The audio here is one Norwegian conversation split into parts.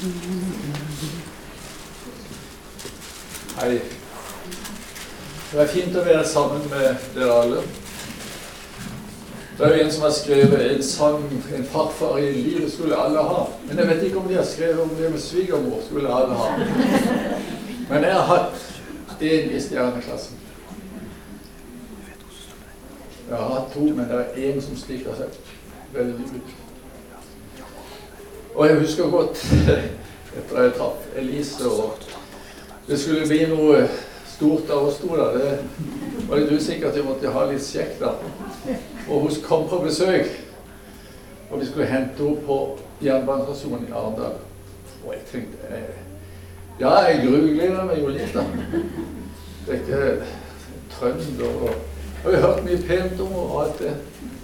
Hei. Det fint å være sammen med dere alle. Det jo en som har skrevet en sang, en farfar i livet skulle alle ha. Men jeg vet ikke om de har skrevet om det med svigermor skulle alle ha. Men jeg har hatt en i stjerneklassen. Jeg har hatt to, men det en som stikker seg veldig ut. Og jeg husker godt, etter jeg traff Elise, og det skulle bli noe stort av oss to da. Det var litt usikkert at vi måtte ha litt kjekt da. Og hun kom på besøk, og vi skulle hente henne på jernbanestasjonen i Arendal. Og jeg tenkte, ja, jeg grugleder meg jo litt da. Det ikke trønder, og jeg har hørt mye pent om og alt det.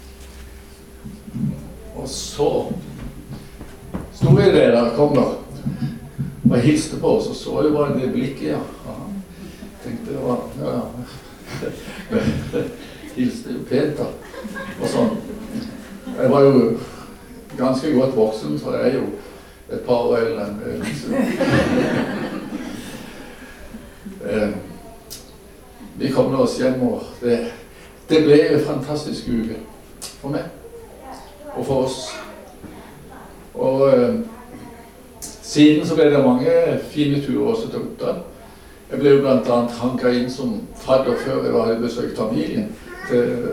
Og så stod jeg der da, kom da, og jeg hilste på oss, og så jeg bare det blikket, ja. Tenkte det var, ja, hilste jo pent da, og sånn. Jeg var jo ganske godt voksen, for jeg jo et par år eldre enn Elise. Vi kom nå oss hjem, og det ble en fantastisk uke for meg, og for oss. Og siden så ble det mange fine turer også til Oppdal. Jeg ble jo blant annet hanket inn som fadder før jeg hadde besøkt familien til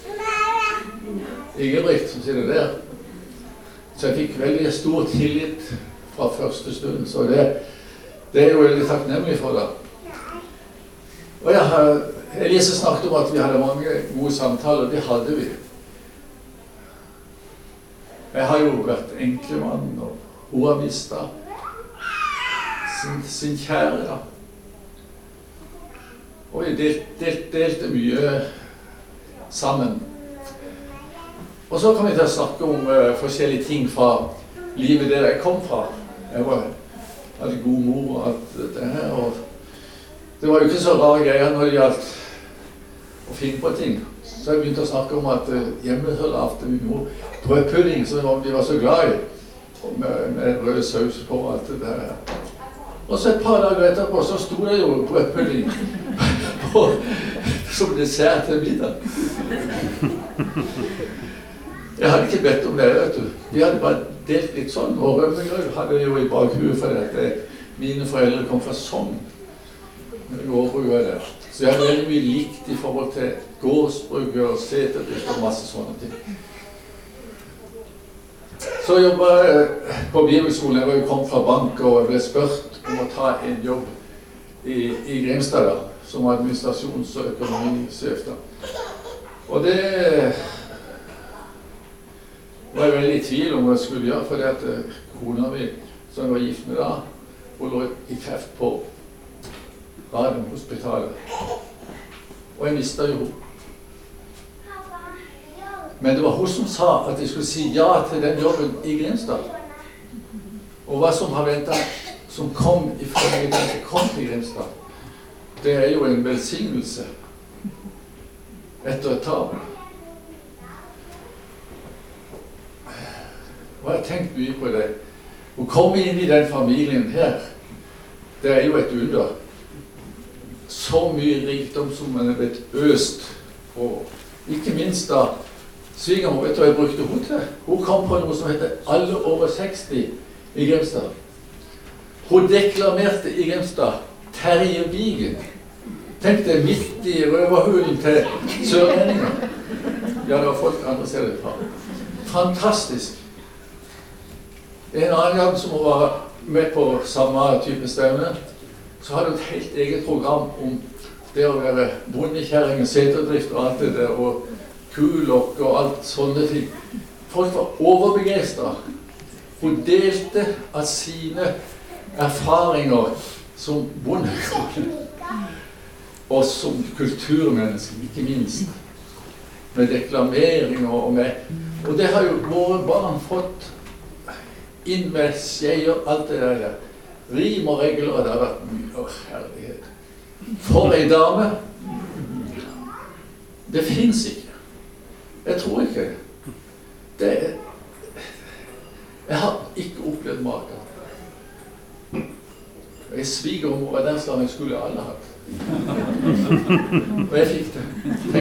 Ingebrigt som sitter der. Så jeg fikk veldig stor tillit fra første stund, så det er jo veldig takknemlig for det. Og Elise snakket om at vi hadde mange gode samtaler, det hadde vi. Jeg har jo vært enklemann, og hun har mistet sin kjære da. Og vi delte mye sammen. Og så kan vi til å snakke om forskjellige ting fra livet der jeg kom fra. Jeg hadde god mor og alt dette her, og det var jo ikke så rare greier når det gjaldt å finne på ting. Så jeg begynte å snakke om at hjemme så lavte vi noe brødpudding som vi var så glad i, med rød saus på og alt det der. Og så et par dager etterpå så stod det jo brødpudding som dessert til middag. Jeg hadde ikke bedt om det, vet du. Vi hadde bare delt litt sånn, og rømmegrøt hadde jeg jo i bakhuet for at mine foreldre kom fra Sogn. Gårdbrugere der. Så jeg hadde veldig mye likt i forhold til gårdsbrugere og seterdrift og masse sånne ting. Så jobbet jeg på bibelskolen. Jeg var jo kommet fra bank, og jeg ble spurt om å ta en jobb i Grimstad da, som administrasjons- og økonomisjef da. Og det var jeg veldig i tvil om hva jeg skulle gjøre, fordi at kona mi, som jeg var gift med da, hun lå i kreft på Radiumhospitalet. Og jeg mistet jo henne. Men det var hun som sa at jeg skulle si ja til den jobben i Grimstad. Og hva som har ventet, som kom i følge den som kom til Grimstad, det er jo en velsignelse etter et tap. Og jeg har tenkt mye på det. Å komme inn i den familien her, det er jo et under. Så mye rikdom som man er blitt øst på. Ikke minst da, svigermor, vet du hva jeg brukte hun til? Hun kom på noe som heter Alle over 60 i Grimstad. Hun deklamerte i Grimstad Terje Vigen. Tenk deg midt i røverhulen til sørlendingen. Ja, det var folk andre ser det fra. Fantastisk. En annen gang som hun var med på samme type stevne, så hadde hun et helt eget program om det å være bondekjæring, seterdrift og alt det der, og kulokk og alt sånne ting. Folk var overbegeistret. Hun delte av sine erfaringer som bondekjæring, og som kulturmenneske, ikke minst. Med deklameringer og med. Og det har jo våre barn fått inn med skjeier, alt det der. Rim og regler, det har vært mye herlighet. For en dame, det finnes ikke. Jeg tror ikke det. Jeg har ikke opplevd maken. ei svigermor av den slag skulle alle hatt. Og jeg fikk det.